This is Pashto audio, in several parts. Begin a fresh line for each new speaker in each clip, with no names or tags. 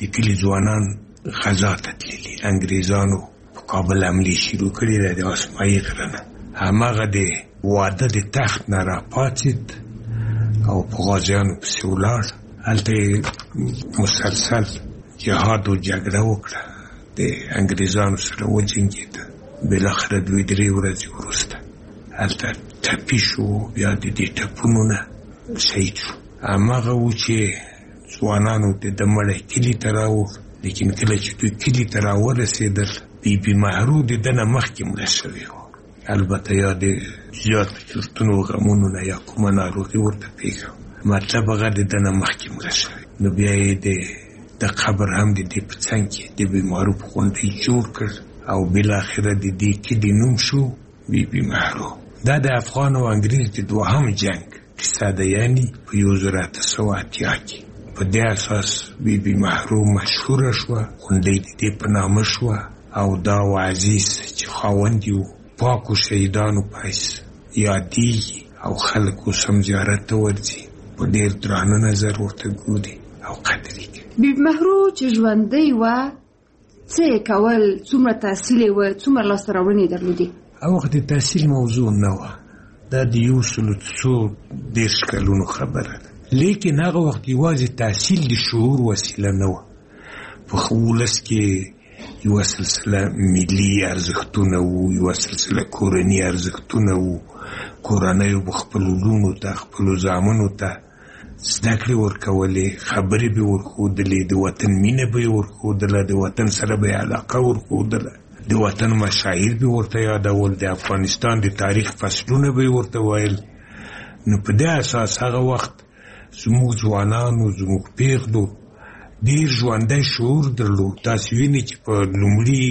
د کلي ځوانان غزا ته تللي. انګریزانو په کابل حملې شروع کړې ده د اسماعیل غره نه. هماغه د واده د تخت نه راپاڅېد او په غازیانو پسې ولاړ. هلته مسلسل جهاد و جګړه وکړه، د انګریزانو سره وجنګېده. بالاخره 2-3 ورځې وروسته هلته ټپي شو، بیا د دې ټپونو نه شهید شو. هماغه و چې ځوانانو د مړی کلي ته راوړ، لیکن کله چې دوی کلي ته راورسېدل بي مهرو د ده نه مخکې مړه شوې وه. البته یا د زیاتو چورتونو غمونو نه یا کومه ناروغي ورته پېښه، مطلب هغه د ده نه مخکې مړه شوې. نو بیا یې د قبر هم د دې په څنګ کې د بي مهرو په غونډۍ جوړ کړ او بالاخره د دې کلي نوم شو بي مهرو. دا د افغان او انګریز د دوهم جنگ کیسه ده، یعنی په 1880 کې. په دې اساس بي مهرو مشهوره شوه، غونډۍ د دې په نامه شوه او دا وعزیز چې خاوند یو پاکو شهیدانو پایس یادېږي او خلک اوس هم زیارت ته ورځي، په ډېر درانه نظر ورته ګوري او قدر یې کوي.
بي مهرو چې ژوندۍ وه څه یې کول؟ څومره تحصیل یې وه؟ څومره لاسته راوړنې درلودې؟
هغه وخت د تحصیل موضوع نه وه، دا د 130 کلونو خبره ده. لیکن هغه وخت یوازې تحصیل د شعور وسیله نه وه. په ولس کې یوه سلسله ملي ارزښتونه وو، یوه سلسله کورني ارزښتونه وو. کورنیو به خپلو لوڼو ته، خپلو زامنو ته زده کړې ورکولې، خبرې به ورښودلې، د وطن مینه به یې ورښودله، د وطن سره به یې علاقه ورښودله، د وطن مشاعر به ورته یادول، د افغانستان د تاریخ فصلونه به یې ورته ویل. نو په دې اساس هغه وخت زموږ ځوانانو، زموږ پیغلو ډېر ژوندی شعور درلود. تاسو وینئ چې په لومړي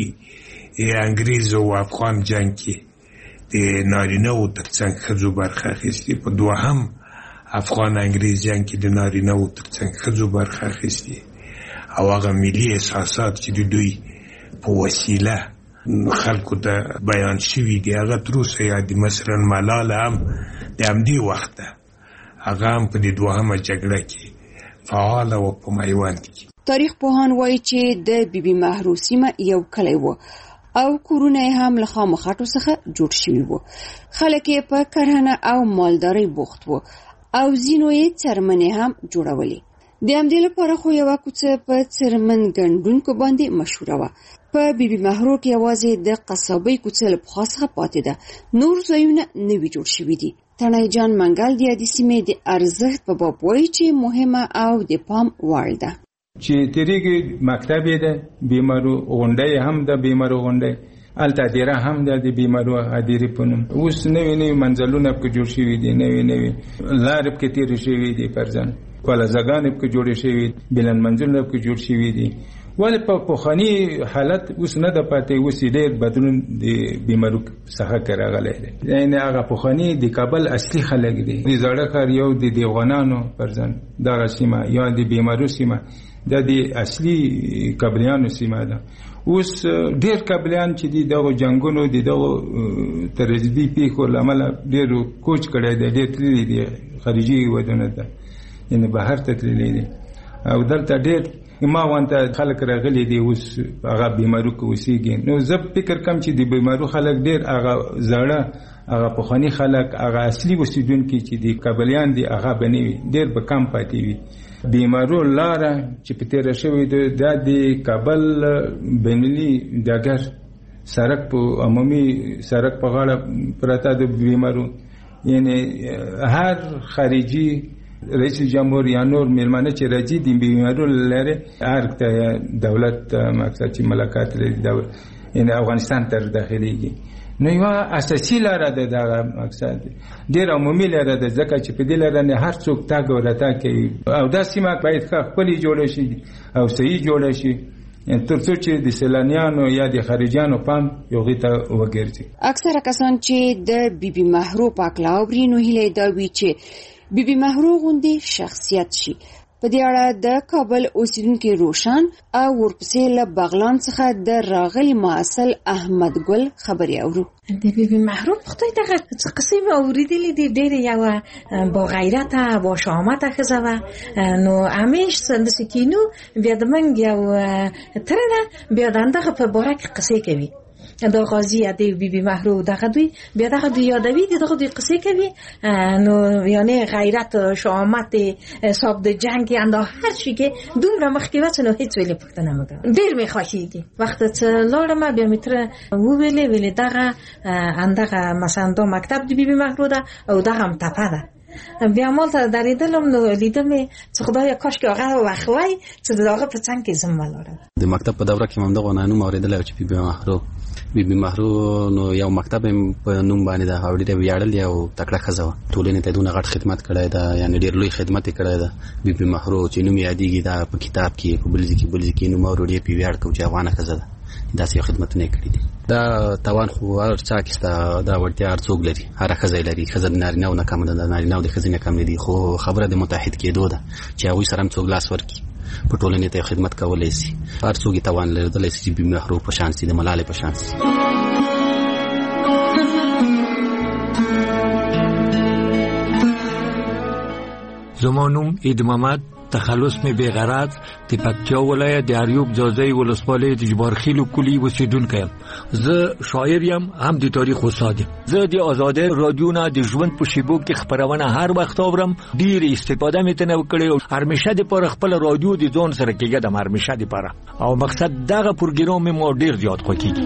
انګریز او افغان جنګ کې د نارینه‌وو تر څنګ ښځو برخه اخیستې، په دوهم افغان انګریز جنګ کې د نارینه‌وو تر څنګ ښځو برخه اخیستې. او هغه ملي احساسات چې د دوی په وسیله خلکو ته بیان شوي دي هغه تر اوسه یادي. مثلا ملاله هم د همدې وخته هغه هم په دې دوهمه جګړه کې فعاله و په میوند کې.
تاریخ پوهان وایي چې د بي مهرو سیمه یو کلی و او کورونه هم له خامخټو څخه جوړ شوي وو. خلک یې په کرهڼه او مالدارۍ بوخت وو او ځینو یې څرمنې هم جوړولې. د همدې لپاره خو یوه کوڅه په څرمن ګنډونکو باندې مشهوره وه. په بي مهرو کې یوازې د قصابۍ کوڅه له پخوا څخه پاتې ده، نور ځایونه نوي جوړ شوي دي. تڼۍ جان منګل د یادې سیمې د ارزښت په باب وایي چې مهمه او د پام وړ ده.
چې تیریږي مکتب یې ده، بي مهرو غونډۍ هم ده، بي مهرو غونډۍ، هلته دیره هم ده د بي مهرو هدیرې په نوم. اوس نوي منزلونه پکې جوړ شوي دي، نوي لارې پکې تېرې شوي دي، فرضاً پلزګانې پکې جوړې شوي، بلند منزلونه پکې جوړ شوي دي. ولې په پخواني حالت اوس نه ده پاتې، اوس ډېر بدلون د بي مهرو څخه راغلی دی. یعنې هغه پخواني د کابل اصلي خلک دي. د زاړه ښار یو د دیوانانو فرضاً دغه سیمه یا د بي مهرو سیمه دا د اصلي کابلیانو سیمه ده. اوس ډېر کابلیان چې دي دغه جنګونو د دغه ترجدي پیښو له امله ډېرو کوچ کړی دی، ډېر تللي دي خارجي هېوادونو ته، یعنې بهر ته تللي دي او دلته ډېر ما وانته خلک راغلي دي اوس هغه بي مهرو کې اوسېږي. نو زه فکر کوم چې د بي مهرو خلک ډېر هغه زاړه هغه پخواني خلک هغه اصلي اوسېدونکي چې د کابلیان دي هغه به نه وي، ډېر به کم پاتې وي. بي مهرو لاره چې په تېره شوې ده دا د کابل بینالمللي ډګر سړک په عمومي سړک په غاړه پرته د بي مهرو، یعنې هر خارجي رئیس جمهور یا نور میلمانه چې راځي د بي مهرو لارې هر دولت مقصد چې ملکات لري یعنې افغانستان ته داخليږي. نو یوه اساسي لاره ده دغه مقصد ډېر عمومي لاره ده، ځکه چې په دې لاره نه هر څوک تګ او راتګ کوي او دا سیمه باید ښه ښکلې جوړه شي او صحیح جوړه شي تر څو چې د سیلانیانو یا د خارجیانو پام یوغې ته وګرځي.
اکثره کسان چې د بي مهرو په اړه اوري نو هیله دا وي چې بي مهرو غوندې شخصیت شي. په دې اړه د کابل اوسیدونکو روشن او ورپسې له بغلان څخه د راغلي معسل احمد ګل خبري اورو.
د بیبي محروم خدای دغه قصې مې اورېدلې دي، ډېرې یوه با غیرته با شهامته ښځه وه. نو همیش داسې کینو بیا د منګ یو تره ده، بیا د همدغه په باره کې قصې کوي. دا غازی د بیبي محروم دغه دوی بیا دغه دوی یادوي، دغه دوی قصې کوي. نو یعنی غیرت شهامت صاحب د جنگ انده هر شي کې دومره مخکې وڅ نو هیڅ ویلې پښتنه مګر ډېر مې خوښیږي. وخت چې لاړم بیا مې تر ویلې دغه اندغه مثلا دا مکتب د بیبي محروم ده او دغه هم تپه ده. بیا مالته درېدلم نو لیدم چې خدایا کاش کې هغه وخت وای چې دغه په څنګ کې زم ولاړم. د مکتب په دوره کې هم دغه نوم اورېدل چې بیبي محروم نو یو مکتب په نوم باندې دا اورېدل ویاړل یو تکړه ښځه وه. ټولنې ته دونه غټ خدمت کړی دا، یعنی ډېر لوی خدمت یې کړی دا. بیبي محروم چې نوم یادېږي دا په کتاب کې په بل ځای کې نوم اورو ډېر په ویاړ کوو چې افغانه ښځه ده. داسې یو خدمتونه یې کړي دي. دا توان خو هر چا کې شته، دا وړتیا هر څوک لري، هره ښځه یې لري. ښځه د نارینه‌و نه کم ده، د نارینه‌و د ښځې نه کم نه دي. خو خبره د متحد کېدو ده چې هغوی سره هم څوک لاس ورکړي، په ټولنې ته خدمت کولی شي. هر څوک یې توان لرلی شي چې بیبي محروم په شان شي، د ملالۍ په شان شي.
زما نوم عید محمد، تخلص می بیغرض، د پکتیا ولایت د اریوب ځاځي ولسوالۍ د جبارخیلو کلی اوسیدونکی یم. زه شاعر یم، هم د تاریخ استاد یم. زه د آزادۍ رادیو نه د ژوند په شیبو کې خبرونه هر وخت اورم. ډیر استفاده مې تنه وکړې او هرمشه د پر خپل رادیو د ځون سره کېږم، هرمشه د پر او مقصد دغه پروګرام مې ډیر زیات خوښیږي.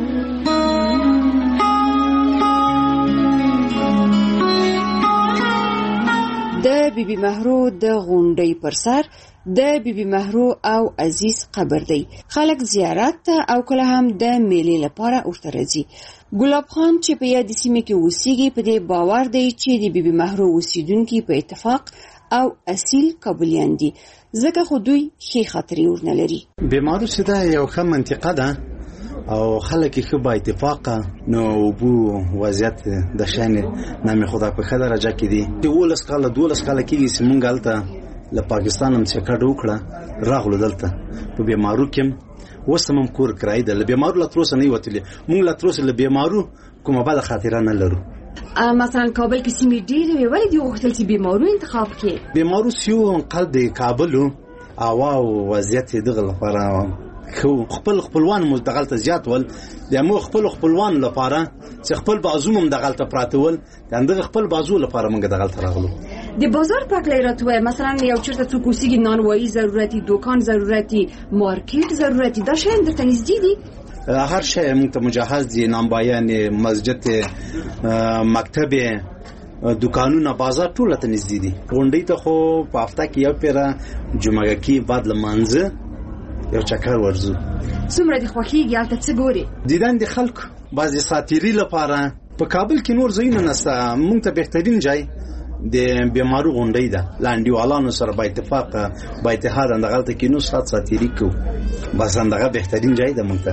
د بیبي محروم د غونډۍ پر سر د بیبي محروم او عزیز قبر دی. خلک زیارت ته او کله هم د میلې لپاره ورته راځي. ګلاب خان چې په یاد سیمه کې اوسېږي په دې باور دی چې د بیبي محروم اوسیدونکي په اتفاق او اصیل کابلیان دي، ځکه خو دوی ښې خاطرې ورنه لري.
بیبي محروم چې دا یو ښه منطقه ده او خلک یې ښه با اتفاقه، نو اوبو وضعیت د شان نامې خدا په ښه درجه کې دي. 12 کاله کېږي چې مونږ هلته له پاکستان هم چکر وکړه راغلو دلته په بیبي محروم کې. اوس هم کور کرایه ده. له بیبي محروم لا تر اوسه نه یې وتلې. مونږ لا تر اوسه له بیبي محروم کومه بده خاطره نه لرو.
مثلا کابل کې سیمې ډېرې وې، ولې دې غوښتل چې بیبي محروم انتخاب کړې؟
بیبي محروم سیو قلب د کابل او وضعیت یې دغه لپاره خپلوان مو دغلته زیات ول. د مو خپلوان لپاره چې خپل بازو هم دغلته پراته ول، دغه خپل بازو لپاره موږ دغلته راغلو.
د بازار پاکلای راتوه، مثلا یو چیرته څوک اوسېږي نانوایی ضرورتي، دکان ضرورتي، مارکیټ ضرورتي، دا شیان درته نږدې دي؟
هر شی موږ ته مجهز دي. نامبایان، مسجد، مکتب، دکانونه، بازار ټول ته نږدې دي. غونډۍ ته خو په هفته کې یو پیره جمعه کې بعد لمانځه یو چکر ورځو.
څومره د خوښیږي هلته څه ګوري؟
دیدن د خلکو بعضې ساتیري لپاره. په کابل کې نور ځایونه نشته. موږ ته بهترین ځای د بیبي محروم غونډۍ ده. له انډیوالانو سره با اتفاق با اتحاد اندغلته کې نو ساتیري کوو. بس اندغه بهترین ځای ده موږ ته.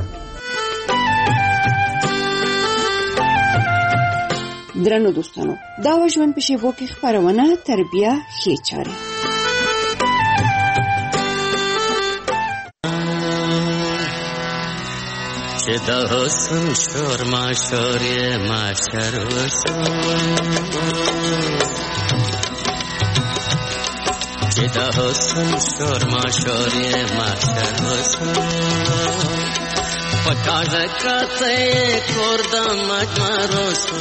درنو دوستانو، دا و ژوند په شیبو کې خپرونه تربیه ښې چارې.
چې د حسن شور ماشور یې ماشر وشو، چې د حسن شور ماشور یې ماشر وشو، پکازه کاته کور د مجمرو شو،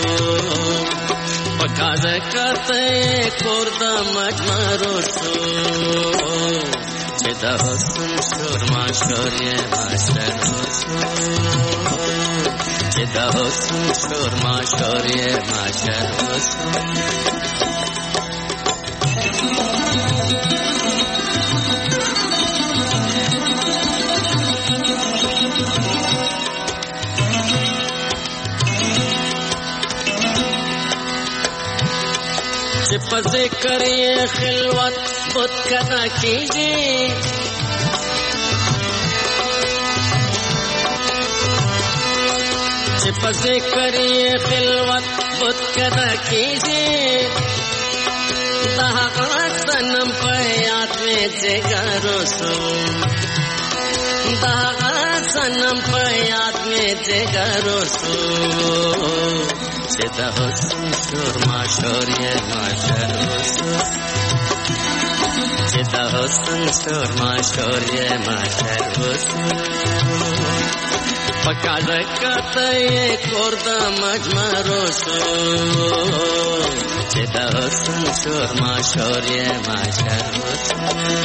پکازه کاته کور د مجمرو شو، چې د حسن شور ماشور یې ماشر وشو، چې د حسن شور ماشور یې ماشر وشو. چې په ذکر یې خلوت بت کنا کیږي، چې په ذکر یې خلوت بت کنا کیږي، دا هغه صنم په یاد مې में जिगरो सो दागा सनम पे याद में जिगरो सो चिदा हुस्न शोरमा शौर्य माशरो सो चिदा हुस्न शोरमा शौर्य माशरो सो पक्का रखते कोर्दा मजमरो सो चिदा हुस्न शोरमा शौर्य माशरो सो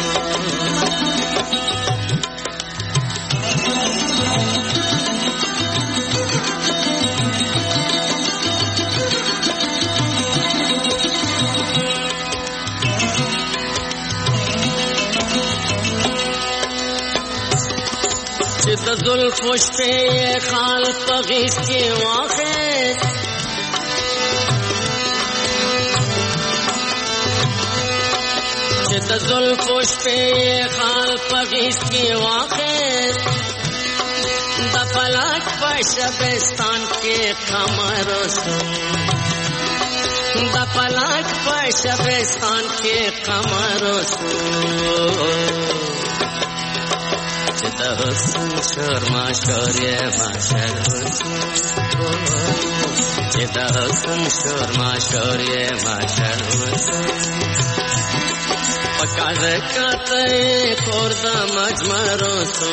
जुल्फुश पे ये खाल पगीस के वाक़े जुल्फुश पे ये खाल पगीस के वाक़े दपलाक पर शबिस्तान के कमरों से दपलाक पर शबिस्तान के कमरों से चिदा हुस्न शोरमा शौर्य माशरो सो चिदा हुस्न शोरमा शौर्य माशरो सो पक्का रखते कोर्दा मजमरो सो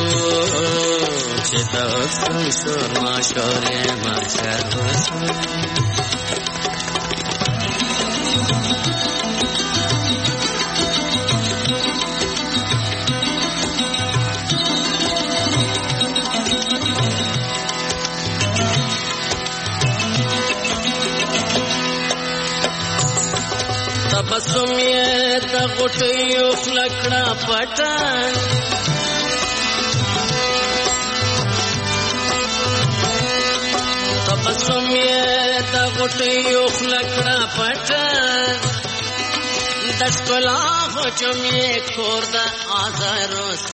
चिदा हुस्न शोरमा शौर्य माशरो सो तबसुम ये तगुटियो लकड़ा पटन तबसुम ये तगुटियो लकड़ा पटन दस कोला हो चुमिए कोर्दा आजारो